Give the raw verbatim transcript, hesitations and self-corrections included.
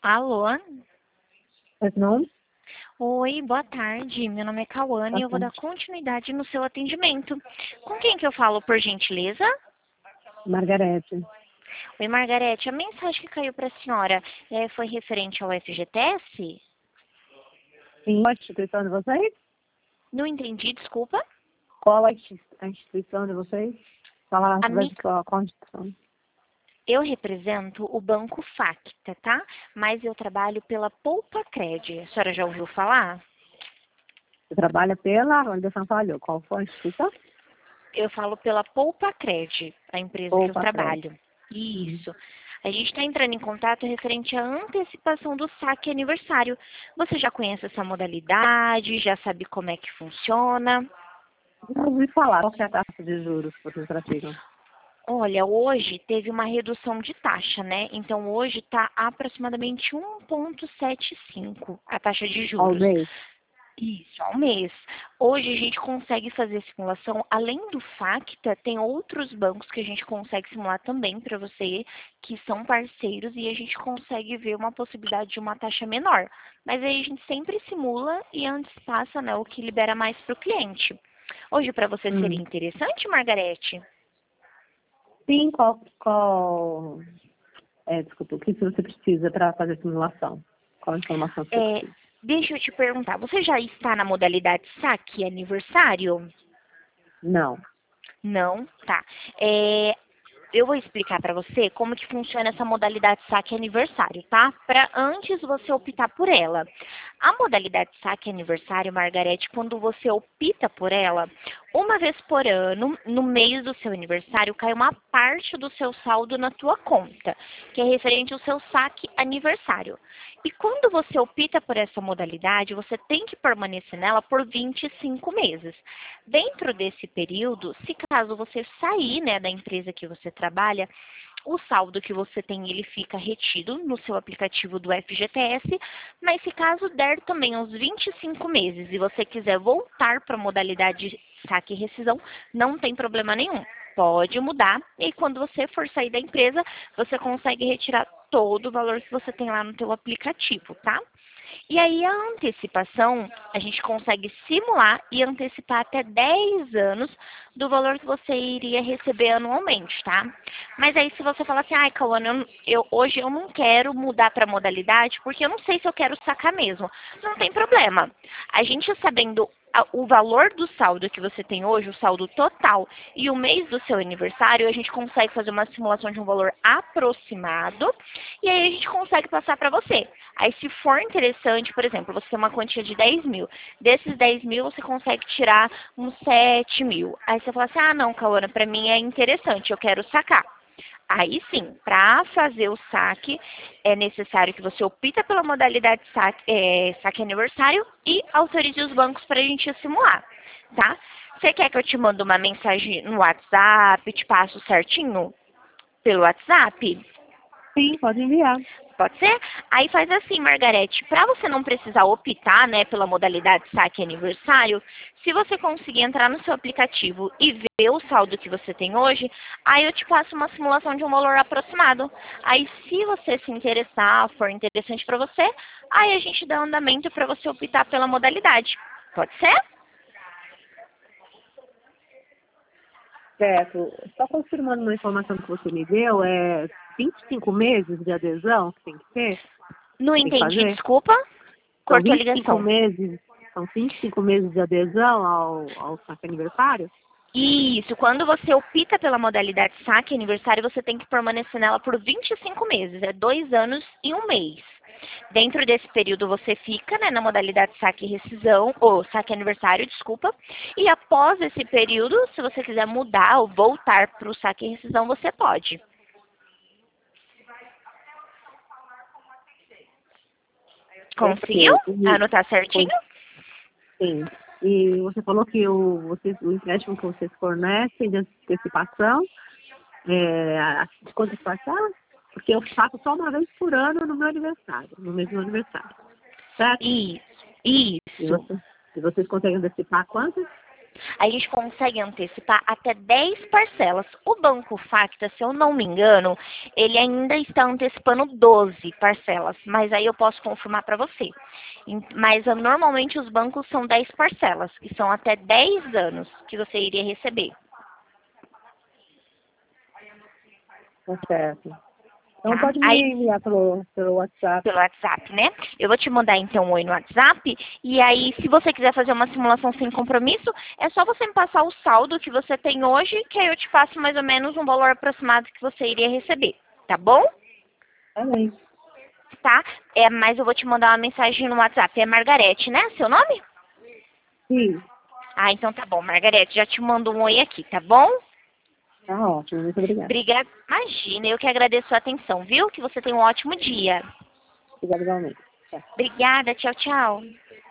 Alô? Mas não, Oi, boa tarde. Meu nome é Cauane e eu vou dar bastante. continuidade no seu atendimento. Com quem que eu falo, por gentileza? Margarete. Oi, Margarete. A mensagem que caiu para a senhora eh, foi referente ao F G T S? Sim, qual a instituição de vocês? Não entendi, desculpa. Qual a insti- a instituição de vocês? Fala A através mi... de qual, qual instituição? Eu represento o Banco Facta, tá? Mas eu trabalho pela Poupa Cred. A senhora já ouviu falar? Você trabalha pela Organização Falhou. Qual foi a instituição? Eu falo pela Poupa Cred, a empresa que Ou eu Pacred. trabalho. Uhum. Isso. A gente está entrando em contato referente à antecipação do saque aniversário. Você já conhece essa modalidade? Já sabe como é que funciona? Já ouvi falar. Qual que é a taxa de juros que vocês praticam? Olha, hoje teve uma redução de taxa, né? Então hoje está aproximadamente um vírgula setenta e cinco a taxa de Ao juros. mês? Isso, ao mês. Hoje a gente consegue fazer simulação, além do Facta, tem outros bancos que a gente consegue simular também para você, que são parceiros, e a gente consegue ver uma possibilidade de uma taxa menor. Mas aí a gente sempre simula e antes passa, né, o que libera mais para o cliente. Hoje para você seria Hum. interessante, Margarete? Sim, qual, qual... É, desculpa, o que você precisa para fazer a simulação? Qual a informação que você É, precisa? deixa eu te perguntar, você já está na modalidade saque aniversário? Não. Não? Tá. É, eu vou explicar para você como que funciona essa modalidade saque aniversário, tá? Para antes você optar por ela. A modalidade saque aniversário, Margarete, quando você opta por ela, uma vez por ano, no mês do seu aniversário, cai uma parte do seu saldo na tua conta, que é referente ao seu saque aniversário. E quando você opta por essa modalidade, você tem que permanecer nela por vinte e cinco meses. Dentro desse período, se caso você sair, né, da empresa que você trabalha, o saldo que você tem, ele fica retido no seu aplicativo do F G T S, mas se caso der também uns vinte e cinco meses e você quiser voltar para a modalidade saque e rescisão, não tem problema nenhum. Pode mudar e quando você for sair da empresa, você consegue retirar todo o valor que você tem lá no teu aplicativo, tá? E aí a antecipação, a gente consegue simular e antecipar até dez anos do valor que você iria receber anualmente, tá? Mas aí se você falar assim, ai, Cauane, eu, eu- hoje eu não quero mudar para modalidade porque eu não sei se eu quero sacar mesmo. Não tem problema. A gente sabendo a- o valor do saldo que você tem hoje, o saldo total, e o mês do seu aniversário, a gente consegue fazer uma simulação de um valor aproximado e aí a gente consegue passar para você. Aí se for interessante, por exemplo, você tem uma quantia de dez mil, desses dez mil você consegue tirar uns sete mil. Aí você fala assim, ah não, Cauana, para mim é interessante, eu quero sacar. Aí sim, para fazer o saque, é necessário que você opta pela modalidade saque, é, saque aniversário e autorize os bancos para a gente simular, tá? Você quer que eu te mande uma mensagem no WhatsApp, te passo certinho pelo WhatsApp? Sim, pode enviar. Pode ser? Aí faz assim, Margarete, para você não precisar optar, né, pela modalidade saque aniversário, se você conseguir entrar no seu aplicativo e ver o saldo que você tem hoje, aí eu te passo uma simulação de um valor aproximado. Aí se você se interessar, for interessante para você, aí a gente dá andamento para você optar pela modalidade. Pode ser? Certo. Só confirmando uma informação que você me deu, é vinte e cinco meses de adesão que tem que ter, Não tem que entendi, fazer? desculpa. São Cortou a vinte e cinco ligação. meses, são vinte e cinco meses de adesão ao, ao saque aniversário? Isso, quando você opta pela modalidade saque aniversário, você tem que permanecer nela por vinte e cinco meses, é dois anos e um mês. Dentro desse período você fica, né, na modalidade saque e rescisão, ou saque aniversário, desculpa, e após esse período, se você quiser mudar ou voltar para o saque e rescisão, você pode. Conseguiu Ok. E, anotar certinho? pois, sim. E você falou que o, vocês, o empréstimo que vocês fornecem de antecipação, é, a- de quantas parcelas? Porque eu faço só uma vez por ano no meu aniversário, no mês do meu aniversário. Certo? Isso, E, isso. você, e vocês conseguem antecipar quantas? a gente consegue antecipar até dez parcelas. O Banco Facta, se eu não me engano, ele ainda está antecipando doze parcelas, mas aí eu posso confirmar para você. Em- Mas ah, normalmente os bancos são dez parcelas, que são até dez anos que você iria receber. Tá certo. Então Tá? pode Aí, me enviar pelo, pelo WhatsApp. pelo WhatsApp, né? Eu vou te mandar então um oi no WhatsApp. E aí, se você quiser fazer uma simulação sem compromisso, é só você me passar o saldo que você tem hoje, que aí eu te passo mais ou menos um valor aproximado que você iria receber. Tá bom? Tá bem. Tá? É, mas eu vou te mandar uma mensagem no WhatsApp. É Margarete, né? Seu nome? Sim, Ah, então tá bom, Margarete. Já te mando um oi aqui, tá bom? tá ótimo. Muito obrigada. Obrigada. Imagina, eu que agradeço a atenção, viu? Que você tenha um ótimo dia. Obrigada igualmente. Tchau. Obrigada, tchau, tchau.